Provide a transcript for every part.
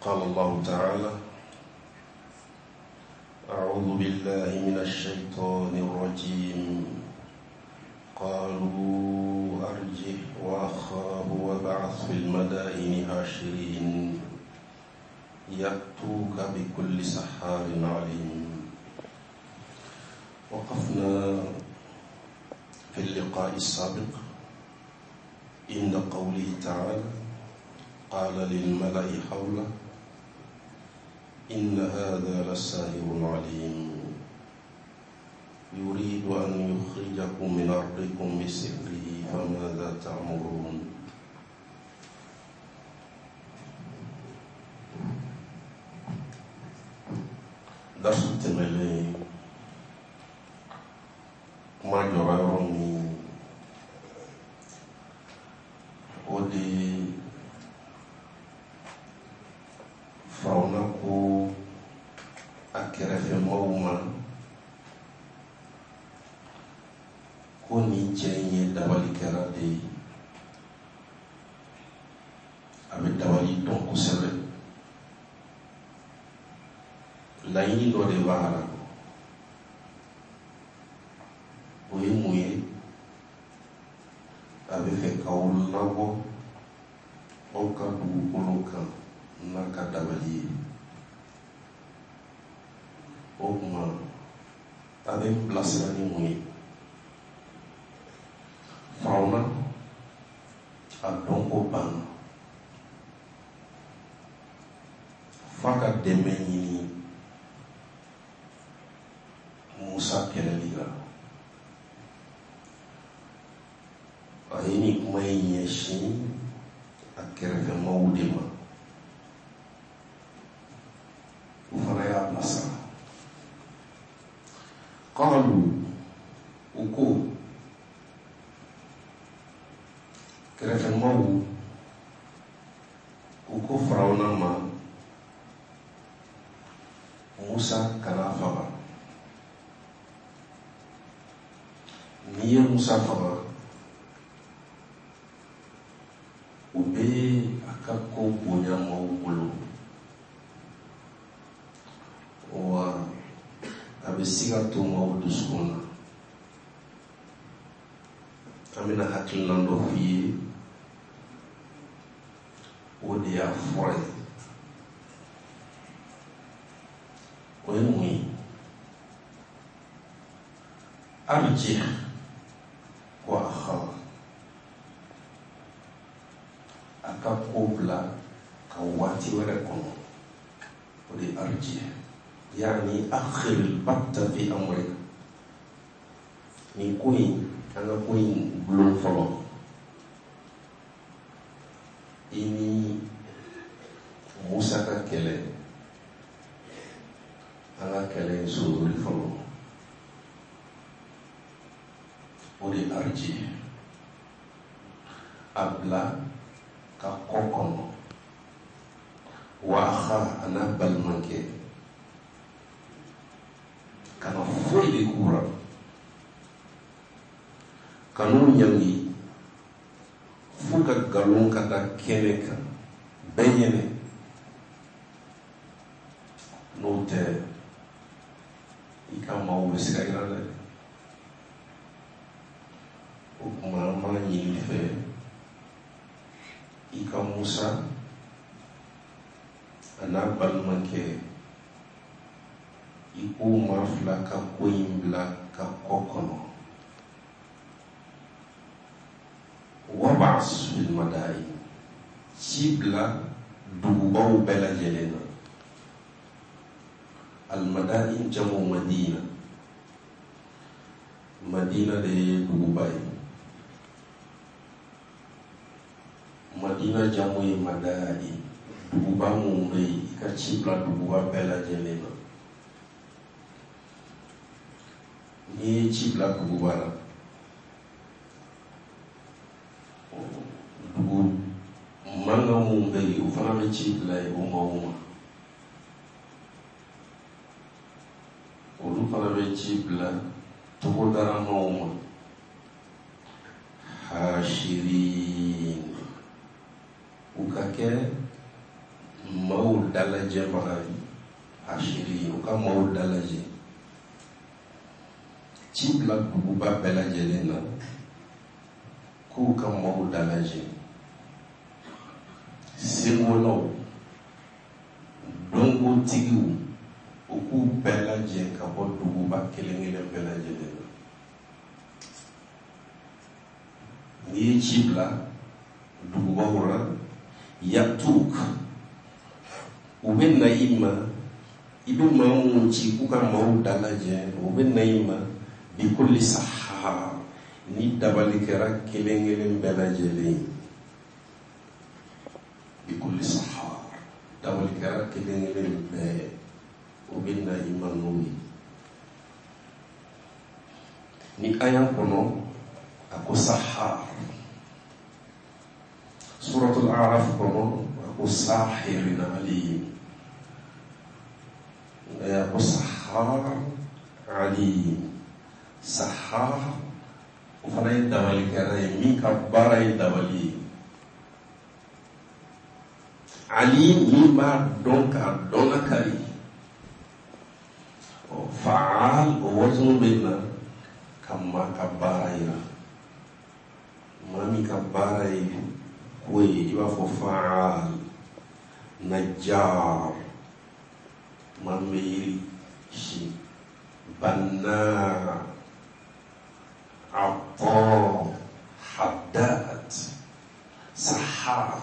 قال الله تعالى: أعوذ بالله من الشيطان الرجيم. قالوا أرجه وأخاه وابعث في المدائن حاشرين يأتوك بكل سحار عليم. وقفنا في اللقاء السابق عند قوله تعالى: قال للملأ حوله إن هذا لساحر عليم يريد أن يخرجكم من أرضكم بسحره فماذا تأمرون. درس التملي ما جرارني ودي فرونكو أكرف موما كوني جيني دوالي كرادي أبي دوالي دونكو سبب laini do de bara o yi muye abe fe kawul lago o ka du uluka na ka dabali o kuma abe plasra ni muye fauna a donko ban faka demeni Musa keleliga ayini kuma yeshi akerfe mawdima ufana ya plasa qalu uku kerfe mawu uku farauna ma Musa kana faga niye Musa faga ube akako bonya mawulo wa abesiga to mawudu skona amina hakilando fiye ode ya fore oyemui arji wa akha akakobla kawati wala kono odi arji yani akhir albatta fi amrik ni koy anga koy blon folo ini Musa ka kele anga kele suri folo odi arji abla ka kokono waha anabal manke kana foi de kura kanu yangi fuka galon kata keneka benyene note ikama uwesika irale ukuma nyini fe ika Musa anabal manke iku mafla ka koimbla ka kokono wabas fil madai cibla dugubaw bela jelena al madai jamu Madina Madina de dugubay Madina jamu madai duguba mumbai ka cibla duguba bela jelena ni cibla duguba la dugu manga mumbai ufana me cibla uma olu fana be cibla togo dara mauma hashirin ukake maul dalaje marayi ashiri uka mau dalaje cibla duguba belaje lena ku ka mau dalaje singono dongo tigiu uku belaje ka bo duguba kelengele belaje lena ni cibla duguba wora yatuk ube naima ibe mamu ci kuka mau dalaje ube naima bi kulli sahha ni dabali kera kelengelen belaje le bi kulli sahha dabali kera kelengelen be ube naima nui ni ayam kono aku sahha suratul a'raf kono aku sahirin alim ya aku sahar alim sahar ufanai dawali karai mi kabarai dawali alim mima donka donakari faal wajnu bina kama kabarai mami kabarai kwe iba fo faal najjar mamiri shi banna atta haddad sahar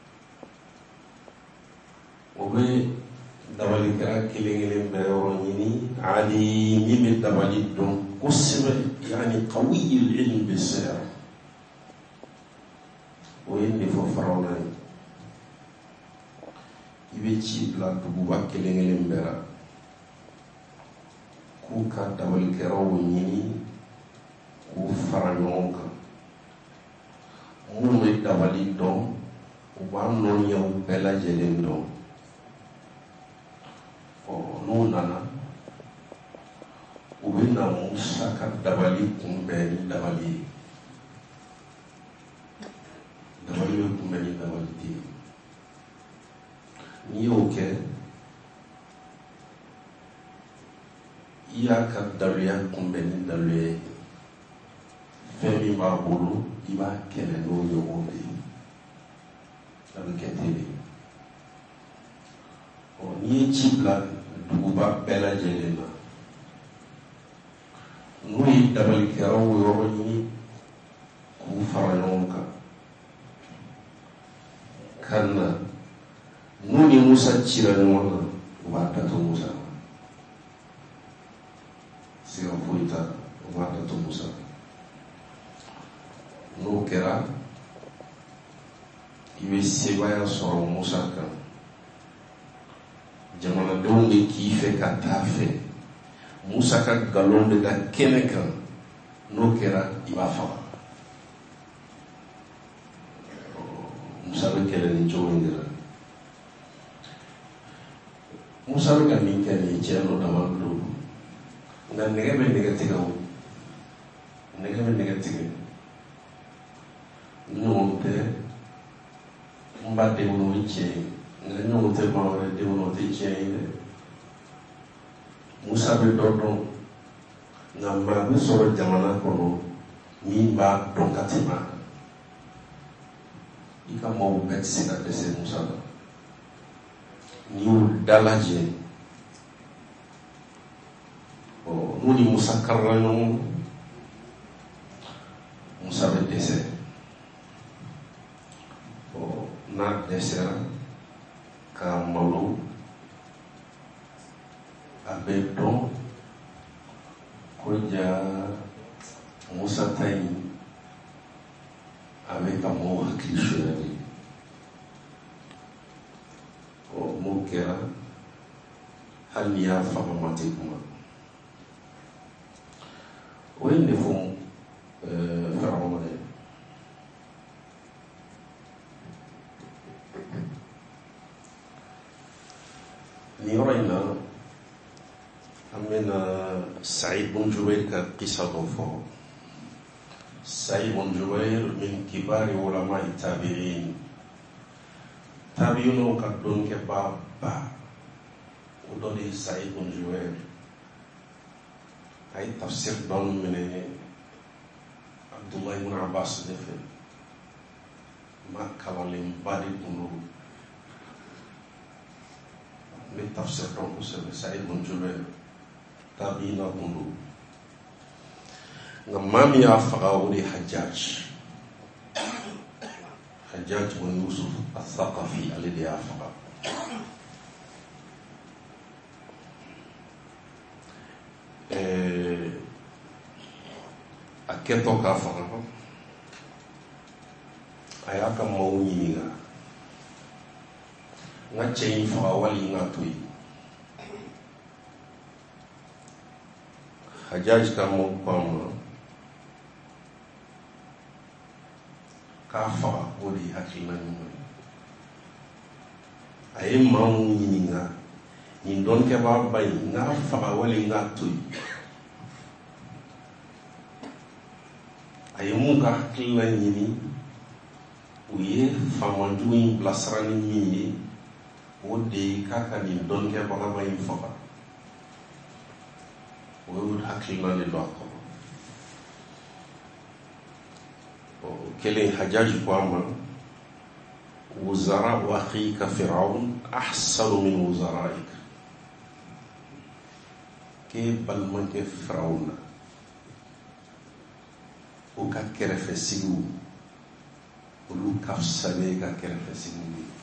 obe dabali kara kilengelen bayoro nyini ali mimi dabali don kusbe yani qawi al-ilm bisir وين ففرونا يبيتي بلا تبوبا كلين لمبرا كوكا دبل كراو نيني كو فرانونكا مو مي دبالي دون وان نون يو بلا جلين دون او نو نانا وبينا موسى كدبالي كومباني دبالي dawali yo kumeni dawali ti ni oke iya ka dawliya kumeni dawliya femi ma bulu iba kele no yo obi tabi ketele o ni chibla duguba bela jelena nui dawali kero yo ni ku faranonka karena nuni Musa cira nyona wata to Musa sira fuita wata to Musa no kera ibe sebaya soro Musa kan jamana donde kife katafe Musa ka galonde da kenekan no kera ibafa Musa be kele ni jowindira Musa be min kele jeno damandlu na nege be nege tigaw nege be nege tige nyonte mbade wono iche na nyonte mawre de wono iche ine Musa be dodo na ma be so jamana kono mi ba donkatima ika mau betsi na dese Musa niu dalaje o nuni Musa karranyo Musa be dese o na desera ka malu abe don koja Musa tai avec amour cliché o mukera hal ya fama matikuma o inde fon faramone ni orayna amena Saïd bun Jubayr ka qissa do fo Saïd bun Jubayr min kibari ulama tabi'in tabiino ka don ke ba o do de Saïd ibn Jubayr ay tafsir don mene Abdullah ibn Abbas defe ma kawalim badi kunu mi tafsir don ko se Saïd ibn Jubayr tabiina kunu ngam ya faga wuri Hajjaj ibn Yusuf al-Thaqafi alladhi afaqa aketo ka faga ayaka mawuni nga chein faga wali nga tuy Hajjaj ka mo kwama ka faga wodi hakilina nyuma ay mawu nyinga ni don ke ba bay nga faga wali nga tuy ay mu ka hakilina nyini uye famanduin blasrani nyini wodi kaka ni don ke ba bay faga wodi hakilina ni doko كلين حجاج قواما وزراء أخيك فرعون أحسن من وزرائك كيف بالمن كيف فرعون وكاكر فسيو ولو كفسني كاكر فسيو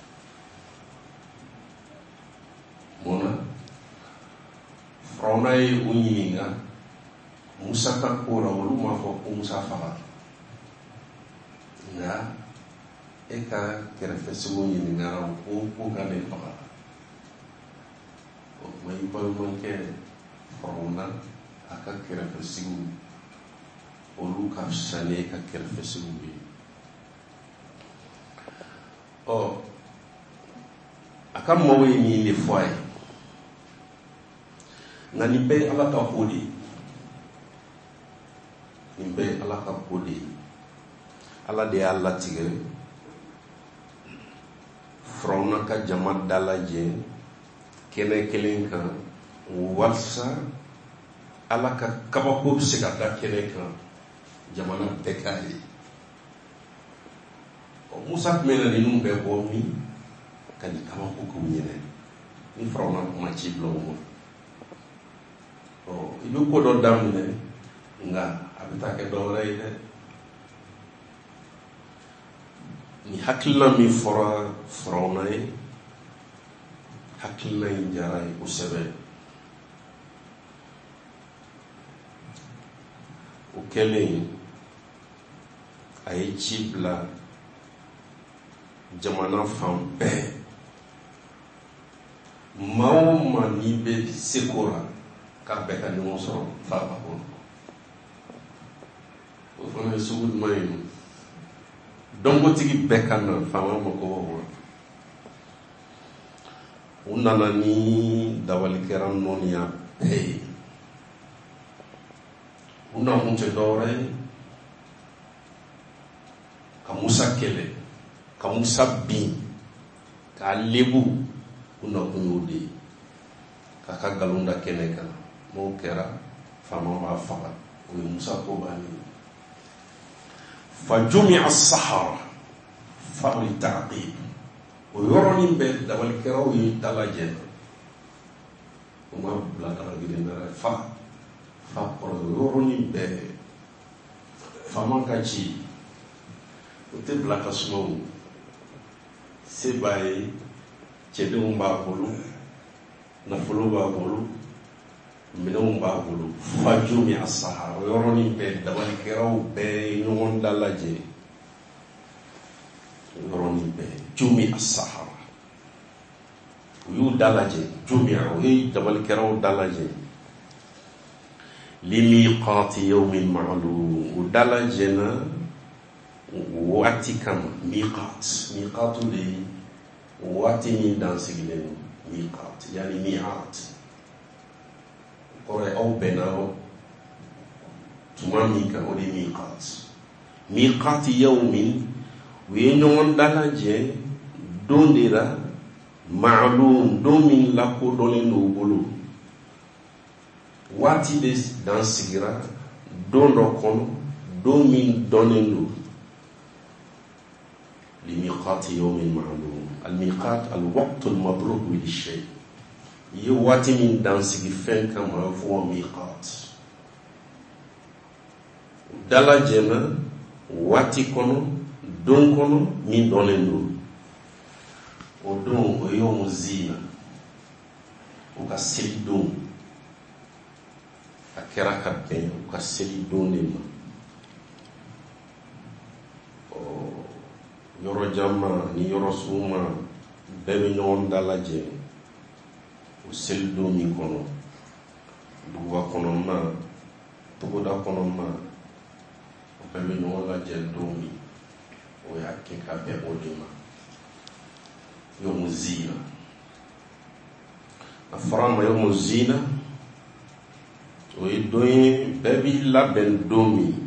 مونا فرعون أي أنيمينا موسى كاكورا ولو ما فوق موسى فقط nga eka kerefe sigo yini ngara ko gane faga o may balmon ke fauna aka kerefe sigo o lu ka sane ka kerefe sigo bi o aka mawe ni le foi ngani be ala ka kodi ni be ala ka kodi ala de alla tige frona ka jama dalaje kene kelen kan walsa ala ka kaba ko sika da kene kan jamana bekali o musa mena ni numbe ko mi kan kaba ko ko nyene ni frona ma ci blomo o ibu ko do damne nga abita ke do rayde ni hakilina mi fora frona ye hakilina in jara ye kosɛbɛ o kɛlen a ye ci bila jamana fan bɛɛ maa o maa n'i bɛ seko la k'a bɛɛ ka ɲɔgɔn sɔrɔ faaba kɔnɔ o fana ye sugu jumɛn ye dɔnkotigi bɛɛ ka na faama mako wa u nana ni dawalikɛra nɔniya bɛɛ ye u nakun tɛ dɔwɛrɛ ye ka Musa kɛlɛ ka Musa bin k'a lebu u nakun y'o de ye k'a ka nkalon da kɛnɛ kan n'o kɛra faama b'a faga o ye Musa ko bannen ye فجمع السحرة فللتعقيب ويروني بيت دبل كراوي دلاجة وما بلا دلاجة فقر يروني بيت فما كشي وتبلا كسمو سباي جدهم بابولو نفلو بابولو minɛnw b'a bolo fajumi asahara o yɔrɔnin bɛɛ dabalikɛlaw bɛɛ ɲɔgɔn dalajɛ o yɔrɔnin bɛɛ jumi asahara u y'u dalajɛ jumi o ye dabalikɛlaw dalajɛ limiqati yawmin ma'lum u dalajɛna waati kama miqatu de ye waati min dansigilen miqat yani mi'at kore aw benaro tuma min kan o de miqat yawmin u ye ɲɔgɔn dalajɛ don de la ma'lum don min lakodɔnlen do u bolo waati de dan sigira don dɔ kɔnɔ don min dɔnnen do limiqati yawmin ma'lum al-miqat al-waqt al-madrub bil-shay ye waati min dan sigi fɛn kama fɔ miqat dalajɛna waati kɔnɔ don kɔnɔ min dɔnnen do o don o yawmu zina o ka seli don a kɛra ka bɛn o ka seli don de ma yɔrɔ jama ni yɔrɔ suma bɛɛ bɛ ɲɔgɔn dalajɛ o seli don min kɔnɔ duguba kɔnɔna togoda kɔnɔna o bɛɛ bɛ ɲɔgɔn lajɛ don min o y'a kɛ ka bɛn o de ma yawmu zina a fɔra ma yawmu zina o ye don ye bɛɛ b'i labɛn don min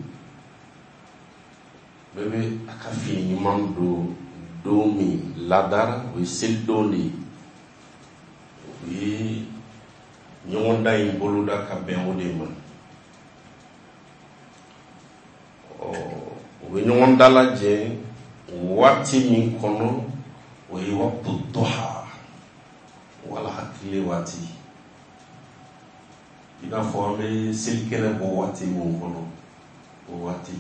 bɛɛ bɛ a ka fini ɲuman don min ladara o ye seli don de ye o ye ɲɔgɔn dan in boloda ka bɛn o de ma o bɛ ɲɔgɔn dalajɛ waati min kɔnɔ o ye waqtu duha wala hakili waati i n'a fɔ an bɛ selikɛnɛ bɔ waati min kɔnɔ o waati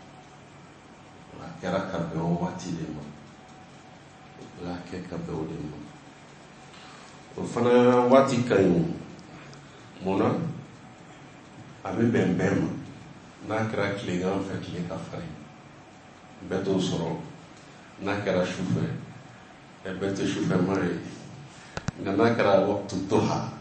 a kɛra ka bɛn o waati de ma o y'a kɛ ka bɛn o de ma o fana waati ka ɲi mun na a bɛ bɛn bɛɛ ma n'a kɛra tilegan fɛ tile ka farin bɛɛ t'o sɔrɔ n'a kɛra sufɛ bɛɛ tɛ sufɛma ye nka n'a kɛra waqtu duha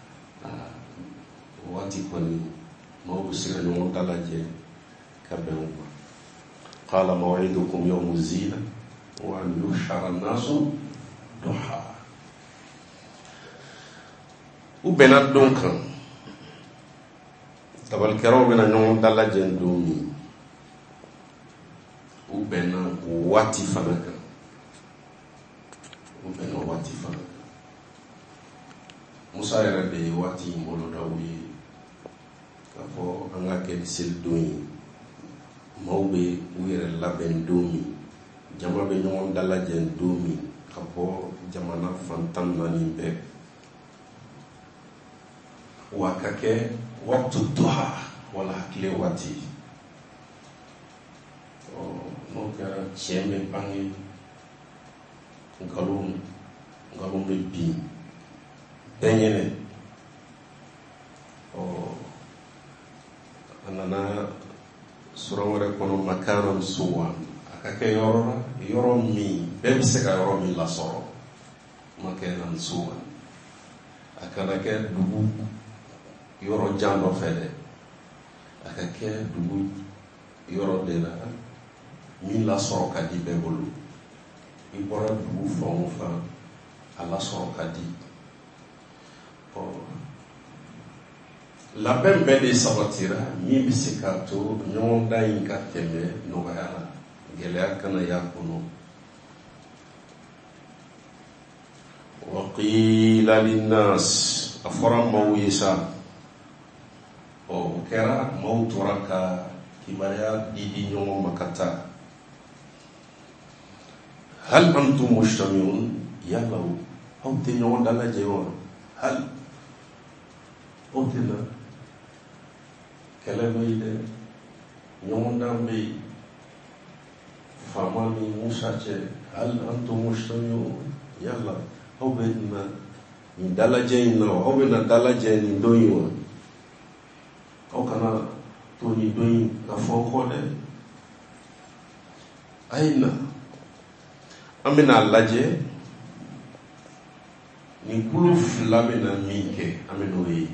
waati kɔni maaw bɛ se ka ɲɔgɔn dalajɛ ka bɛn o ma qala maw'idukum yawmu zina wa an yuhshara an-nasu duha u bɛnna don kan tabalikɛlaw bɛna ɲɔgɔn dalajɛ don min u bɛnna waati fana kan u bɛnna waati fana kan Musa yɛrɛ de ye waati in boloda u ye k'a fɔ an ka kɛ ni seli don ye maaw bɛ u yɛrɛ labɛn don min jama bɛ ɲɔgɔn dalajɛ don min ka bɔ jamana fan 14 bɛɛ wa ka kɛ waqtu duha wala hakili waati n'o kɛra tiɲɛ bɛ bange nkalon bɛ bin bɛɛ ɲɛnɛ a nana sura wɛrɛ kɔnɔ makanan suwa a ka kɛ yɔrɔ min bɛɛ bɛ se ka yɔrɔ min lasɔrɔ makanan suwa a kana kɛ dugu yɔrɔ jan dɔ fɛ dɛ a ka kɛ dugu yɔrɔ de la min lasɔrɔ ka di bɛɛ bolo i bɔra dugu fan o fan a lasɔrɔ ka di labɛn bɛɛ de sabatira min bɛ se k'a to ɲɔgɔn dan in ka tɛmɛ nɔgɔya la gɛlɛya kana y'a kɔnɔ wa qila linnas a fɔra maaw ye sa o kɛra maaw tora ka kibaruya di ɲɔgɔn ma ka taa hal antum mujtami'un yala aw tɛ ɲɔgɔn dalajɛ wa hal aw tɛ na kɛlɛ bɛ yen dɛ ɲɔgɔn dan bɛ yen faama ni Musa cɛ hal antum mujtami'un yala aw bɛ na nin dalajɛ in na aw bɛ na dalajɛ nin don in wa aw kana to nin don in ka fɔ kɔ dɛ a ye na an bɛna lajɛ nin kulu fila bɛna min kɛ an bɛn'o ye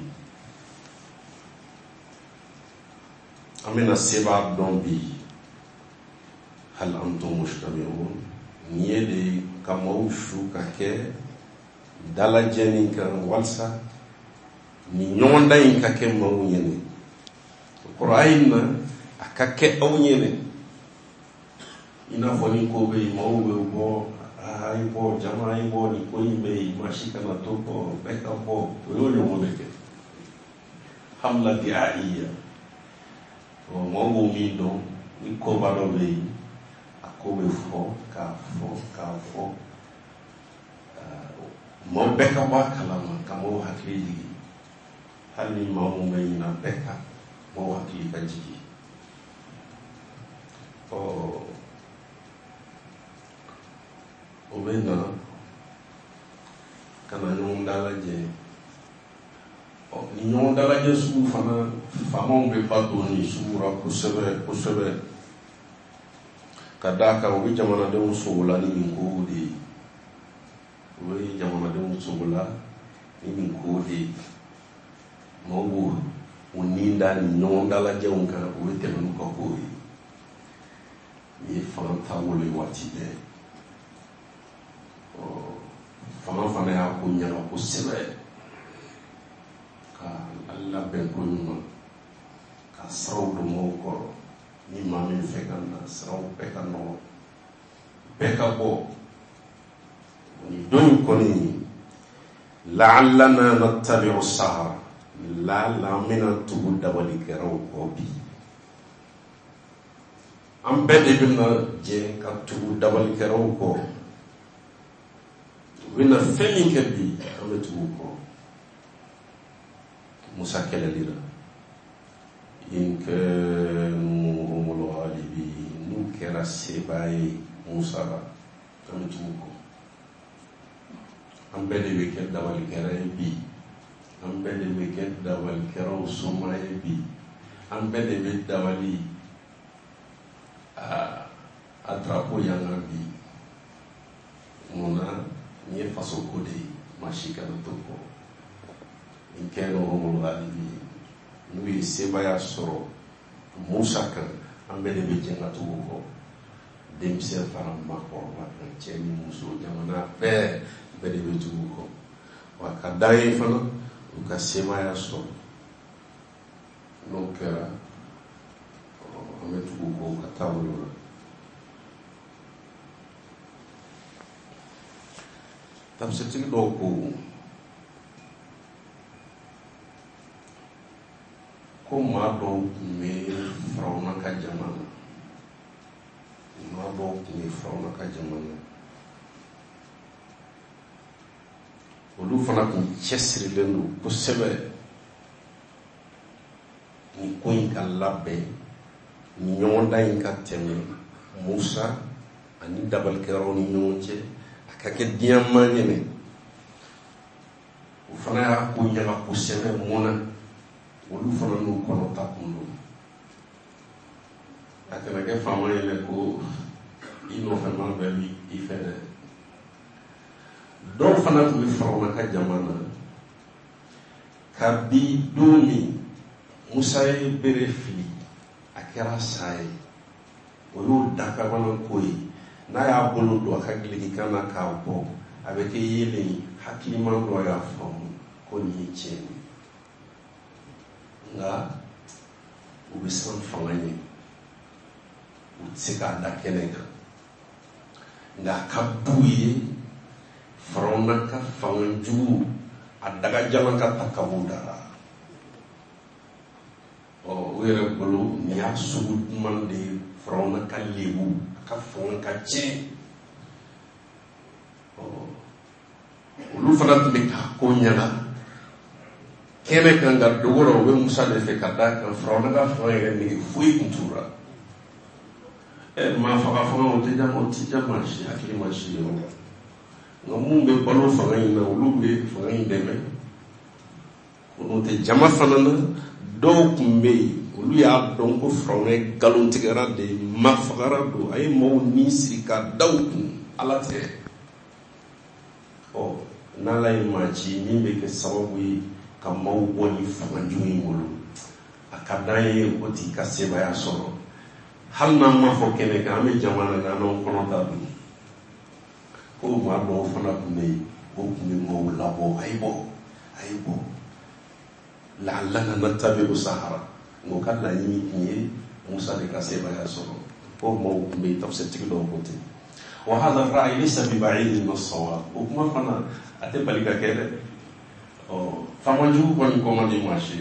an bɛna sebaa dɔn bi hal antum mujtami'un nin ye de ka maaw su ka kɛ dalajɛni kan walasa nin ɲɔgɔn dan in ka kɛ maaw ɲɛnɛ o kɔrɔ a ye na a ka kɛ aw ɲɛnɛ i n'a fɔ ni ko bɛ yen maaw bɛ bɔ aibo jama aibo ni ko yimbe mashika na to ko beka bo yo yo mo beke hamla diaiya o mo mi do ni ko ba do be ko be fo ka mo beka ba kalama kamo hakili hali mo me na beka mo hakili ka jigi o bena kana non dala je ni non dala je su fana famon be pato ni sura ko sebe kadaka o jamana de usola ni ngodi o jamana de usola ni ngodi mo uninda ni non dala je unka o tenu ko ko ni fanta wole watide fana ya kunya ko sebe ka alla ben ko nyuma ka saw do mo ko ni mami fekana saw beka no beka bo ni don ko ni la'allana nattabi'u sahara la mina tubu dabali keraw ko bi am bedde bina je ka tubu dabali keraw ko wina femi kebi am tubu ko musa kelalira in kanu alibi nu kera sebaye musa am tubu ko am bedde weke dabali keraw bi am bedde weke dabali keraw somaye bi am bedde be dabali a drapeau yanga bi muna ni faso kode mashika na toko inkeno romul alibi nui sebaya soro musa kan ambele be jenga tuko demse fara makor wa cheni muso jamana fe bele be tuko wa kadai fana uka sebaya soro no kera ametuko katawlo tam setin do ko ma do me frauna ka jamana ma do me frauna ka jamana olu fana ko chesri lenu ko sebe ni ko in ka labbe ni nyonda in ka teme musa ani dabal kero ni nyonche akake diamma nyene o fana ya ko nyama ko sebe mona olu fana no kono takundo akana ke fama ile ko ino fama baby ifere do fana ko fama ka jamana kabi domi musa e berefi akera sai olu daka wana koi na ya bolo do akagili kana ka bo abeke yele hakili man do ya fam ko ni cheni nga ubisan fangani utsika da kenega nga kabuye farona ka fanganju adaga jalan ka takabudara o wera bolo ni asubu mande farona ka lebu ka fon ka che o ulu fana tumi ka konyala kene kan ga dogoro we musa de fe kada kan frona ga fo ni fui kuntura ma fa ka fo mo te jama shi akili ma shi yo ngamu be balo fa ngai na ulu be fa ngai de me ko te jama fana na do kumbe ulu ya don ko frona galon tigara de ma fagara do ay mo ni sika dawku alate o nalai ma chi ni be ke sababu ka mau boni fanjui mulu akadaye oti kaseba ya soro halna ma fo kene ka me jamana na no kono ta du ko ma do fana ne ko ni mo labo aibo la natabi usahara ngo kala ni musa de kaseba ya soro ko mo me tafsir tikdo kote وهذا الرأي ليس ببعيد من الصواب وكما فانا أتبالي كده فما جو كوني كوماندي ماشي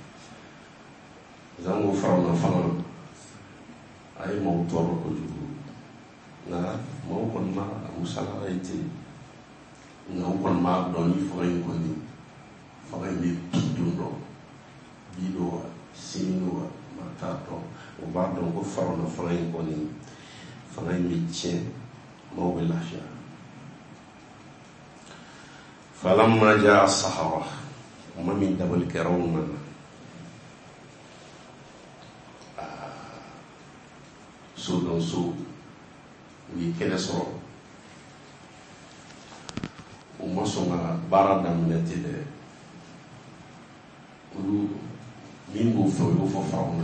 زانغو فرانا فانا أي موتور كجو نا موكون ما مسلا أيتي نوكون ما دوني فوين كوني فوين بيدو بيدو سينو ماتاتو وبعدين كو فرانا فوين كوني فوين بيتشين مو بالله فلما جاء السحرة وما من دبل كرونا سودون سود ويكنسرو وما سوما بارا دامنتي ده ولو مين بوفو فراونا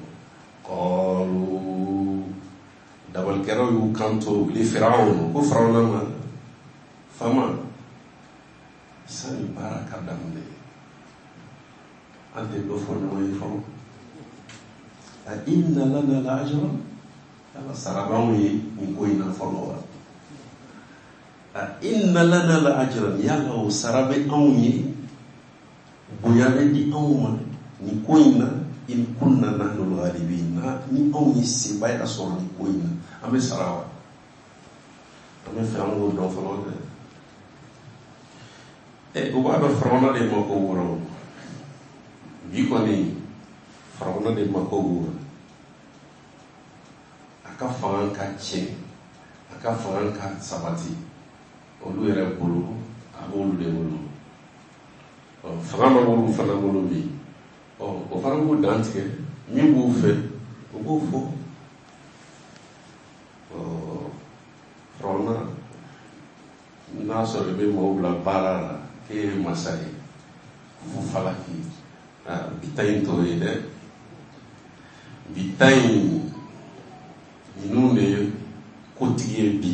قالوا دبل كرو يكانتو لفراون وفراونا ما فما sani baara ka daminɛ an tɛ dɔ fɔ ɲɔgɔn ye fɔlɔ a inna lana la ajran ala sara b'anw ye nin ko in na fɔlɔ wa a inna lana la ajran yala o sara bɛ anw ye bonya bɛ di anw ma nin ko in na in kunna nahnu al-ghalibin ni anw ye sebaaya sɔrɔ nin ko in na an bɛ sara wa an bɛ fɛ an k'o dɔn fɔlɔ dɛ o b'a dɔn Firawuna de ma ko wura bi kɔni Firawuna de ma ko wura a ka fanga ka tiɲɛ a ka fanga ka sabati olu yɛrɛ bolo a b'olu de bolo fanga ma b'olu fana bolo bi o fana b'u dan tigɛ min b'u fɛ o b'o fɔ Firawuna n'a sɔrɔ i bɛ maaw bila baara la masai falaki bitain to ide bitain inune kotiye bi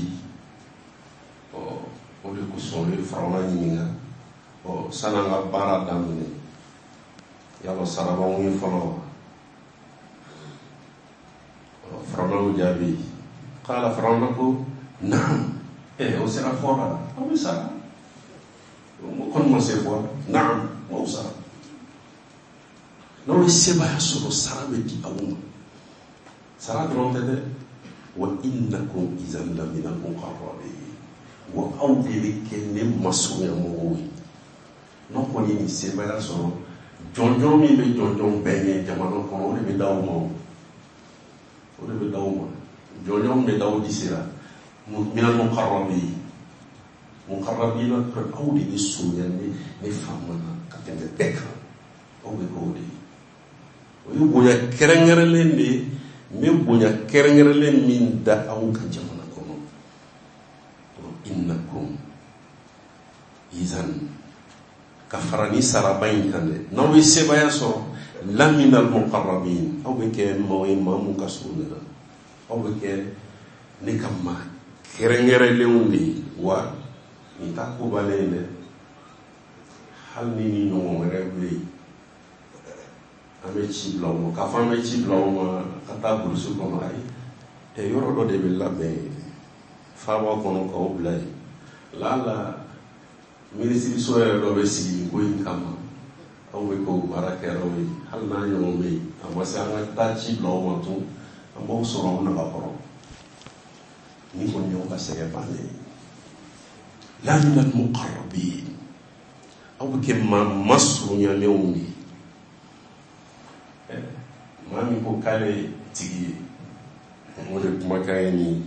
o de ko sonle Firawuna nyinga sananga bara damne yalo saraba ngi folo Firawuna jabi qala Firawuna ko na'am o sera fora o sera kon ma se fo naam mo sara no seba soro sara be di awuma sara dronte de wa innakum izan la min al muqarrabin wa awdi kenne masuya mo wi no ko ni seba soro jonjon mi be jonjon benye jamano ko o be daw mo o be daw mo jonjon be daw di sira min al muqarrabin mukarrabina awdi ni sunyani ni famana katende beka o be ko de o yu boya kerengerele ni me boya kerengerele min da aw ka jamana kono innakum izan kafarani sarabain kande no we sebaya so lamin al muqarrabin aw be ke moy mamu kasuna aw be ke ni kamma kerengerele undi wa ni ta ko balene hal ni no rewle ame ci blawo ka fa me ci blawo ka ta bursu ko mai e yoro do de billa be fa wa ko no ko blay la ministre so e do be si ko in kama aw we ko baraka rowi hal na yo me amasa na ta ci blawo to amo so ro na ba ko ni ko nyo ka se ba ne لا من المقربين أو كما مصر يلوني ما نقول كالي تيجي مولك مكاني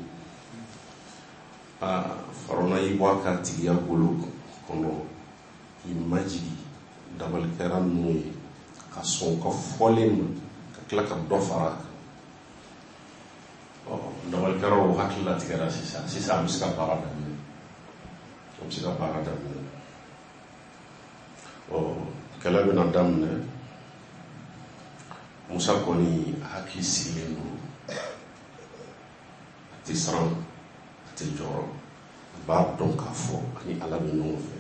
فرونا يبواكا تيجي أقولك كنو يماجي دبل كرام نوي كسون كفولين كلا كدوفارك دبل كرام وهكلا تيجي سيسا مسكا بارا sika para damne kala bena damne Musa koni hakli silendo ati sran ati joro ba don ka fo ani ala be no fe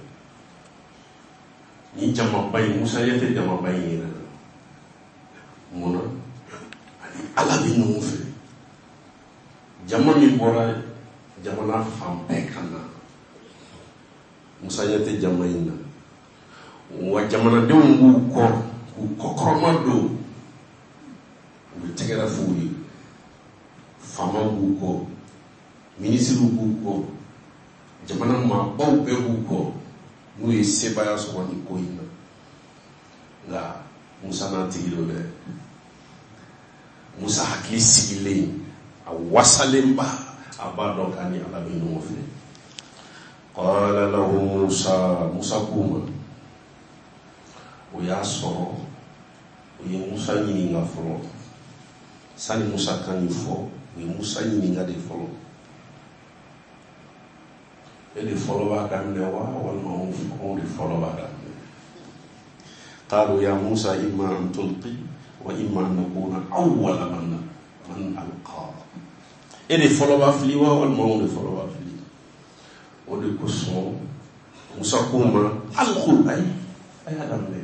ni jama bay Musa yete jama bay ni mona ani ala be no fe jama mi bora jamana fan bɛɛ ka na Musa ɲɛ tɛ jama in na wa jamanadenw b'u kɔ k'u kɔkɔrɔma don u bɛ tɛgɛrɛ f'u ye faama b'u kɔ minisiriw b'u kɔ jamana maabaw bɛɛ b'u kɔ n'u ye sebaya sɔrɔ nin ko in na nka Musa n'a tigi don dɛ Musa hakili sigilen a wasalen ba a b'a dɔn k'a ni Ala bɛ ɲɔgɔn fɛ qala lahu Musa k'u ma o y'a sɔrɔ o ye Musa ɲininka fɔlɔ sani Musa kan nin fɔ o ye Musa ɲininka de fɔlɔ e de fɔlɔ b'a daminɛ wa walima anw de fɔlɔ b'a daminɛ qalu ya Musa imma an tulqi wa imma an nakuna awwala man alqa e de fɔlɔ b'a fili wa walima anw de fɔlɔ b'a fili o de kosɔn Musa ko ma alqu a y'a daminɛ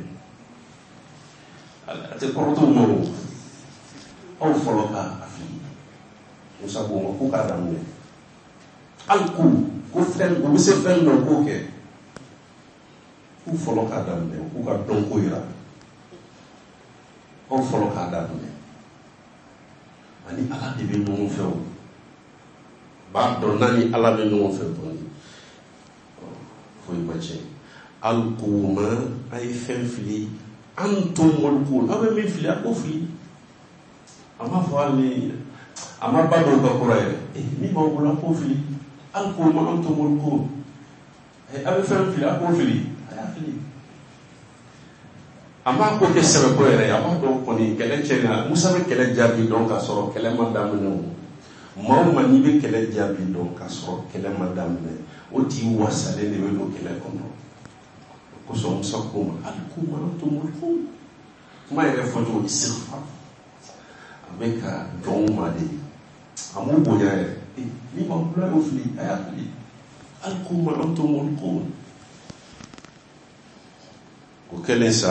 a tɛ kɔrɔtɔw ma o aw fɔlɔ k'a fili Musa ko ma ko k'a daminɛ alqu ko fɛn o bɛ se fɛn dɔ k'o kɛ k'u fɔlɔ k'a daminɛ k'u ka dɔn ko yira aw fɔlɔ k'a daminɛ ani Ala de bɛ ɲɔgɔn fɛ o b'a dɔn n'a ni Ala bɛ ɲɔgɔn fɛ dɔɔni foyi ma tiɲɛ alquma a ye fɛn fili antum mulqun aw bɛ min fili a k'o fili a ma fɔ hali a ma ba dɔw ka kura yɛrɛ min b'aw bolo a k'o fili alquma antum mulqun a bɛ fɛn fili a k'o fili a y'a fili a m'a ko kɛ sɛbɛko yɛrɛ a b'a dɔn kɔni kɛlɛ cɛnna Musa bɛ kɛlɛ jaabi dɔn k'a sɔrɔ kɛlɛ ma daminɛ o maa o maa n'i bɛ kɛlɛ jaabi dɔn k'a sɔrɔ kɛlɛ ma daminɛ o tigi wasalen de bɛ don kɛlɛ kɔnɔ o kosɔn Musa ko ma alquma antum mulqun kuma yɛrɛ fɔcogo istighfar a bɛ ka jɔn ma de a m'o bonya yɛrɛ ni ma bula y'o fili a y'a fili alquma antum mulqun o kɛlen sa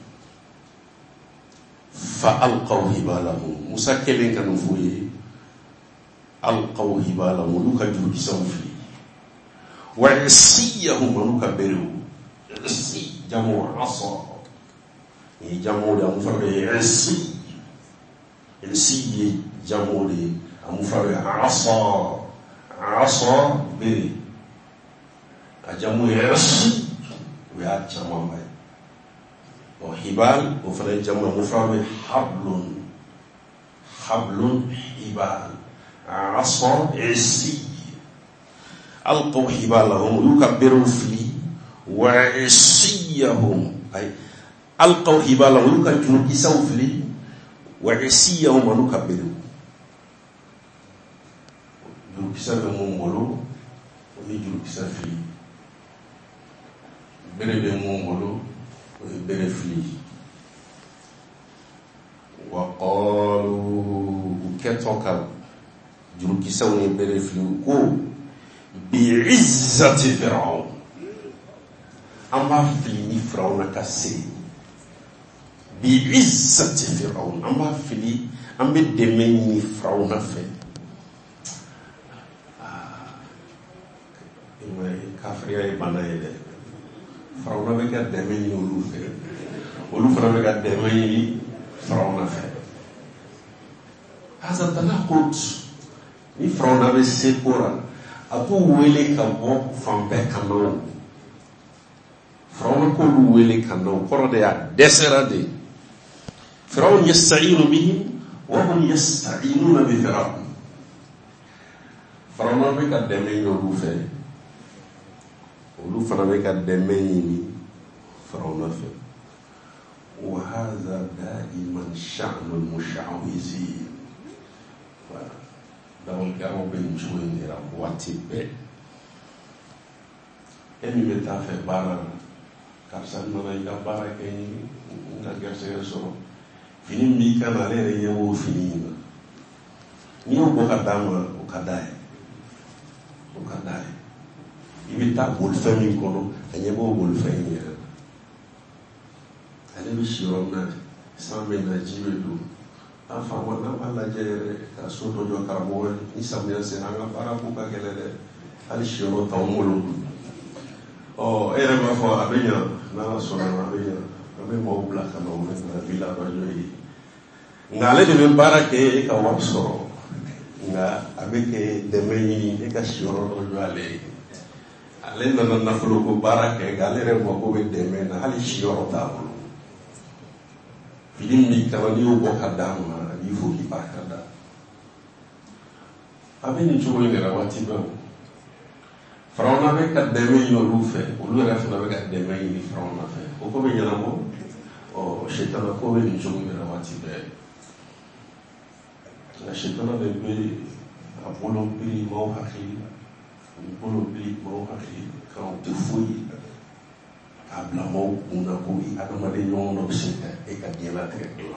fa alqaw hibalahum Musa kɛlen ka nin f'u ye alqaw hibalahum olu ka jurukisɛw fili wa isiyahum olu ka berew jamu asa ni jamu da mu fara isi ye jamu de mu fara asa bere a jamu isi o y'a caman ba o hibal o fana jamu mu fara hablun hibal asa isi alqaw hibalahum olu ka berew fili wa isiyahum ay alqaw hibalahum olu ka jurukisɛw fili wa isiyahum olu ka berew jurukisɛ bɛ mun bolo o ye jurukisɛ fili bere bɛ mun bolo o ye bere fili wa qalu u kɛtɔ ka jurukisɛw ni bere fili ko bi'izzati Fir'aun an b'a fili ni Firawuna ka se bi'izzati Fir'aun an b'a fili an bɛ dɛmɛ ɲini Firawuna fɛ kafiriya ye bana ye dɛ Firawuna bɛ ka dɛmɛ ɲini olu fɛ olu fana bɛ ka dɛmɛ ɲini Firawuna fɛ hasa tanaqud ni Firawuna bɛ se kora a b'u wele ka bɔ fan bɛɛ ka na Firawuna k'olu wele ka na o kɔrɔ de y'a dɛsɛra de Firawun yasta'inu bihim wa hum yasta'inuna bi Firawun Firawuna bɛ ka dɛmɛ ɲini olu fɛ olu fana bɛ ka dɛmɛ ɲini Firawuna fɛ wa hadha da'iman sha'nul musha'wizin dawalkɛlaw bɛ nin cogo in de la waati bɛɛ e min bɛ taa fɛ baara la karisa nana i ka baara kɛ n ka garisɛgɛ sɔrɔ fini min b'i kan na ale yɛrɛ ɲɛ b'o fini in na n'i y'o bɔ ka d'a ma o ka d'a ye o ka d'a ye i bɛ taa bolifɛn min kɔnɔ a ɲɛ b'o bolifɛn in yɛrɛ la ale bɛ si yɔrɔ min na san bɛ na ji bɛ don Afama na mala jere ka soto jo karamo ni samya se hanga para ku ka gelele ali shiro tawmulu era ma fo abenya na sona abenya abe mo bla ka no na villa ba joyi ngale de mbara ke ka wapso nga abeke de meni e ka shiro do ale na fulo ko barake galere mo ko be de mena ali shiro tawmulu Filimi kawani ubo kadama ifu kipakada. Abeni chuo ni rawati ba. Frauna be kademe yo lufe, ulu rafuna be kademe ni frauna fe. Oko be nyana mo o shetana ko be ni chuo ni rawati be. La shetana be apolo bi mo hakili. Apolo bi mo hakili ka o tefui. Abla mo una bui adama de non obseta e ka diela trekla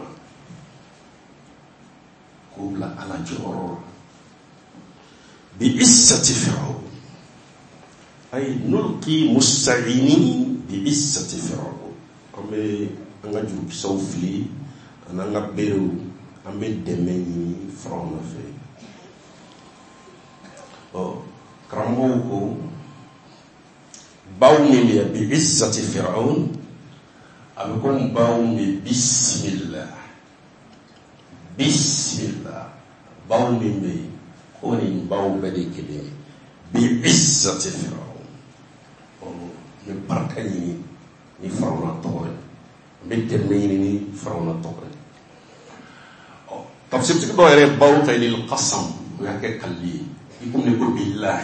kubla ala joro bi issati fir'aun ay nulqi musta'inin bi issati fir'aun ame anga ju sawfli ananga beru ame demeni frona fe o kramo ko باومي بعزة فرعون أبكم باومي بسم الله باومي كوني باو بدي كده بعزة فرعون من بركني ni فرعون طوي بدرميني ni فرعون طوي تفسير تكبر يا باو تاني القسم وياك كلي يكون يقول بالله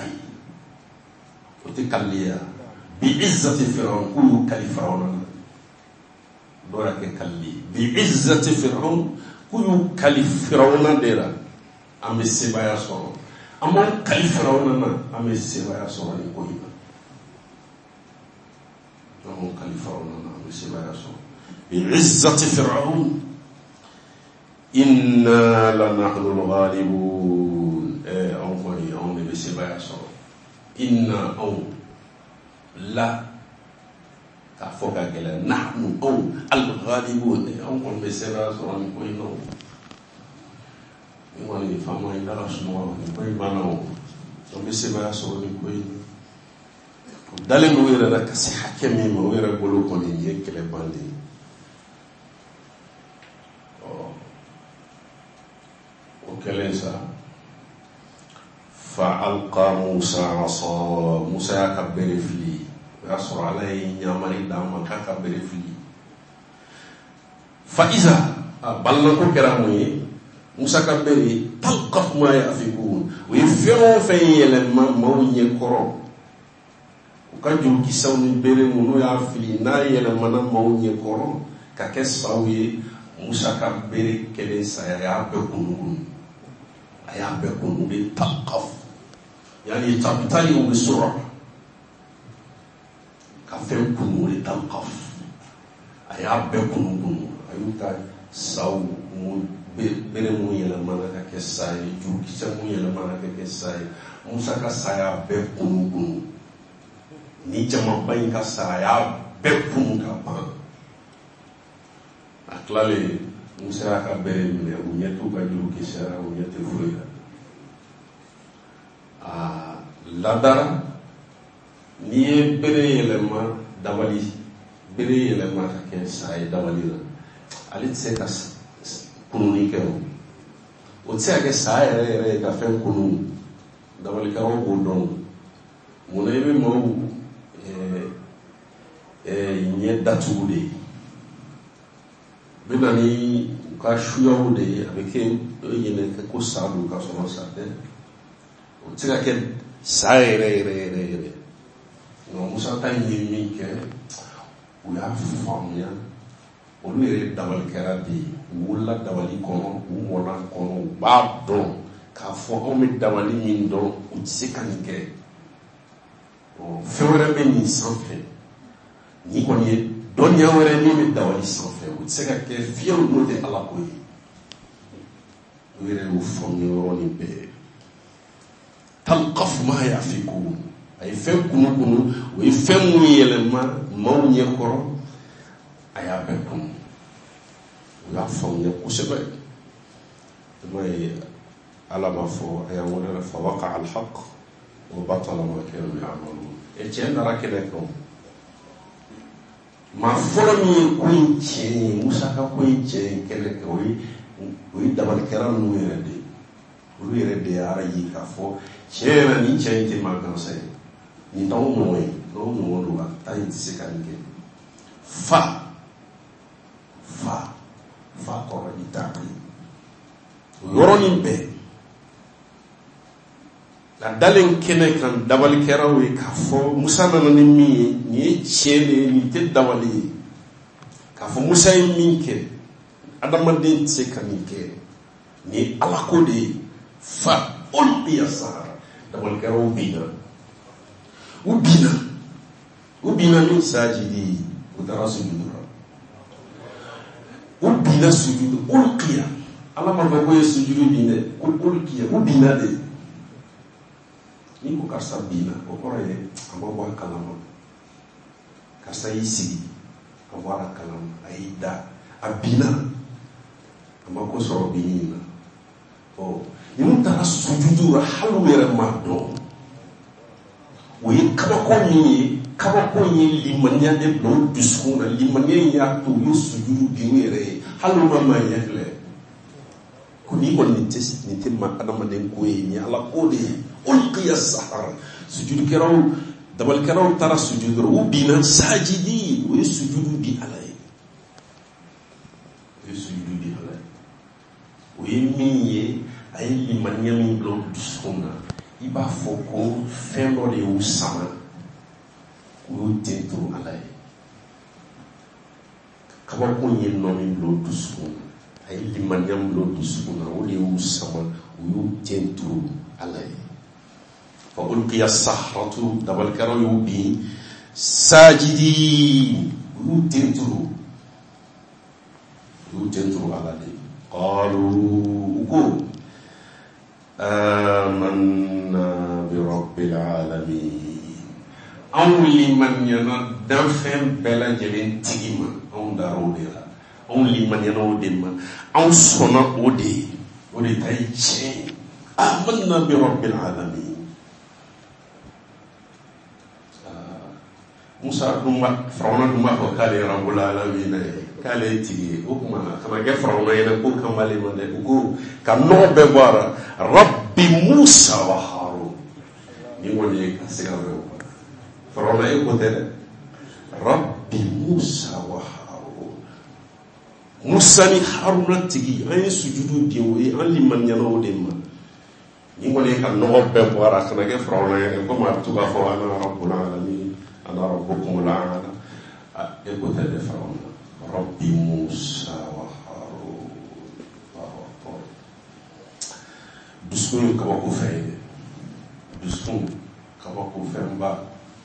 وتكليا بعزة فرعون كل كلي فرعون دورك كلي بعزة فرعون كل كلي فرعون ديرا أم السبايا صور أما كلي فرعون أم السبايا صور نقولنا أم كلي فرعون أم السبايا صور بعزة فرعون إنا لنحن الغالبون أم كلي أم السبايا صور إنا لا كفوك كلا نحن الغالبون أنكم بسرعة سرعة كوينو يماني فما يدرى شنو كوين بانو أم بسرعة سرعة كوينو دالين ويرا كسي حكمي ما ويرا بلو كوني يكلا باندي وكليسا فألقى موسى عصا موسى كبر فلي يصر عليه يامري دام كبر فلي فإذا بلغوا كرامي موسى كبر تلقف ما يأفكون ويفرون في لما موني كرو وكجو كيسون بيرمونو يأفلي ناي لما موني كرو ككسفاوي موسى كبر كليسا يأبكون أيابكون بتلقف يعني تبتلي بسرعة كفين كنو لتلقف أيابكون أيوكا ساو برمو يلمانا كساي جوكي سمو يلمانا كساي موسى كسايا بكون نيجما باين كسايا بكون كبان أكلالي موسى كبرمو ونيتو كجلو كسارا ونيتو فريدا ladara ni ye bere yelema dabali bere yelema ka kɛ sa ye dabali la ale tɛ se ka kununi kɛ o tɛ se ka kɛ sa yɛrɛ ka fɛn kunu dabalikɛlaw b'o dɔn mun na i bɛ maaw ɲɛ datugu de ye bɛ na ni ka suyaw de ye a bɛ kɛ ɲinɛ ko sa don ka sɔrɔ sa tɛ o tɛ se ka kɛ sa yɛrɛ nka Musa ta ye min kɛ u y'a faamuya olu yɛrɛ dabalikɛla de ye u wolola dabali kɔnɔ u mɔna kɔnɔ u b'a dɔn k'a fɔ anw bɛ dabali min dɔn u tɛ se ka nin kɛ fɛn wɛrɛ bɛ nin sanfɛ ni kɔni ye dɔnniya wɛrɛ min bɛ dabali sanfɛ u tɛ se ka kɛ fiyewu n'o tɛ Ala ko ye u yɛrɛ y'o faamuya yɔrɔnin bɛɛ talqaf ma yafikun ay fɛn kunu o ye fɛn mun yɛlɛma maaw ɲɛkɔrɔ a y'a bɛɛ kunu u y'a faamuya kosɛbɛ ما على ما فو أيوة فوقع الحق وبطل ما كانوا يعملون الجنة راكنكم ما فلان يكون شيء موسى كون شيء كذا كوي ويدبر كلام نويردي ويردي على يكافو شيء نين شيء تما كان سي نتاو موي نو نو تاي تسكانك فا كورا يتاكي يورونين بي la dalen kene kan dabal kerawe kafo musa nana ni mi ni chele ni te dawali kafo musa min ke adamande se kanike ni alako de fa ulqiya sahara dabal kerawe ubina min sajidi udara sujudura ubina sujudu ulqiya alama ko sujudu bine ulqiya ubina de ni ko karsa bina o koroye ambo kalama karsa yisi awara kalama aida abina amako so binina o ni mutara sujudu halu yere mado wi kaba ko ni limanya de blo biskuna limanya ya to yusujudu binere halu mama yakle kuni ko ni test ni timma adama den ko ni ala ko de ulqiya sahara sujudu keraw dabal keraw tara sujudu ubina sajidi wa sujudu bi alay wa miye ay liman yami blo dusuna iba foko fendo de usama ko tento alay kaba ko ni nomi blo dusuna ay liman yam blo dusuna o de usama o tento alay فألقي السحرة دبل كرو يوبي ساجدين يتنتروا على دي قالوا آمنا برب العالمين أولي من يندفن بلا جلين تيما أو دارو ديلا أولي من ينودما أو صنع ودي تايجين آمنا برب العالمين Musa duma Faraona duma ko kale rabbul alamin kale tigi o kuma kana ge Faraona ina ko kamale mande ko kan no be bara rabbi Musa wa Harun ni woni ka sigawe Faraona e ko tele rabbi Musa wa Harun Musa ni Harun tigi ay sujudu diwi an liman yano demma ni woni kan no be bara kana ge Faraona e ko ma tuba fo ana rabbul alamin أنا ربكم الأعلى إخوة فرعون ربي موسى وهارون الله أكبر دسكون كباكو فايدة دسكون كباكو فايدة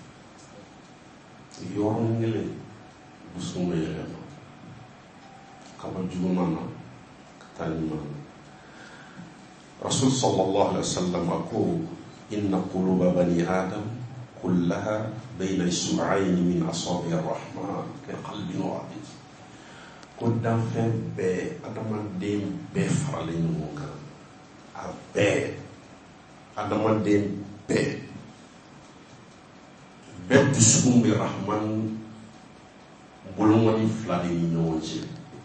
يورون يلي دسكون يلي كبا جومانا كتانيمانا رسول صلى الله عليه وسلم أقول إن قلوب بني آدم كلها بين إصبعين من أصابع الرحمن كقلب واحد قدام فين بي أدمان دين بي فرالين موكا أبي أدمان دين بي تسكون بالرحمن بلوماني فلادين نوجي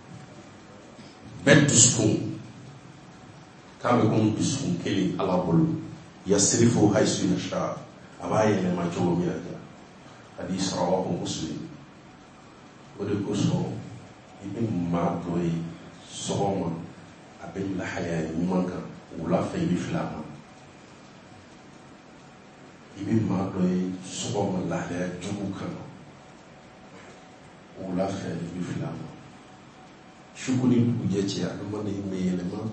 بي تسكون كابكم تسكون كلي على بلو يصرفه حيث يشاء أبايا لما جو مياجا حديث رواه مسلم ودكوسو ابن ما دوي سوما ابن لحيا نيمانكا ولا في بفلاما ابن ما دوي سوما لحيا جوكا ولا في بفلاما شكوني بوجيتي ادمان يميلما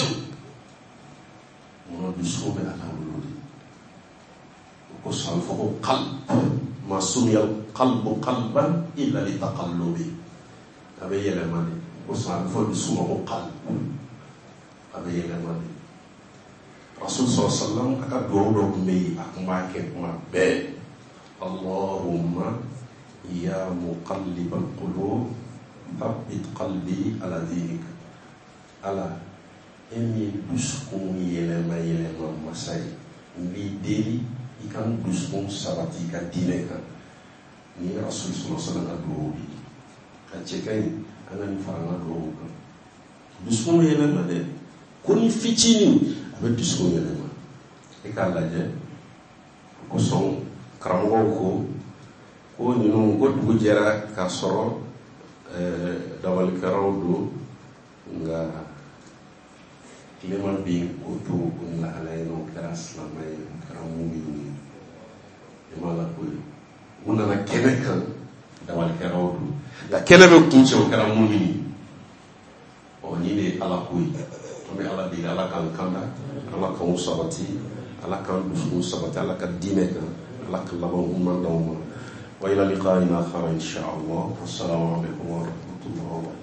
مو بسوما على ولودي وصل فوق قلب ما سمي القلب قلبا إلا لتقلبه أبي يلماني وصل فوق سمه قلب أبي يلماني رسول صلى الله عليه وسلم أكاد دورو مي أكما كما بي اللهم يا مقلب القلوب ثبت قلبي على دينك على emi dusukun yɛlɛma masa ye n b'i deli i ka n dusukun sabati i ka diinɛ kan ni rasul sallallahu ka duwawu de a cɛ ka ɲi an ka nin fara an ka duwawu kan dusukun yɛlɛma dɛ ko ni fitinin a bɛ dusukun yɛlɛma i k'a lajɛ kosɔn karamɔgɔw ko ninnu ko dugu jɛra k'a sɔrɔ dabalikɛlaw don nka tilema bɛ yen o to o ni lahala ye o kɛra silamɛ ye o kɛra mumin ye i m'a la ko ye u nana kɛnɛ kan dabalikɛlaw don nka kɛnɛ bɛ kun cɛ o kɛra mumin ye ni de ye ala ko ye an bɛ ala deli ala k'an kanda ala k'anw sabati ala k'an dusukun sabati ala ka diinɛ kan ala ka laban ɲuman d'anw ma wa ila liqa'in akhar insha Allah. Assalamu alaikum wa rahmatullahi wa barakatuh.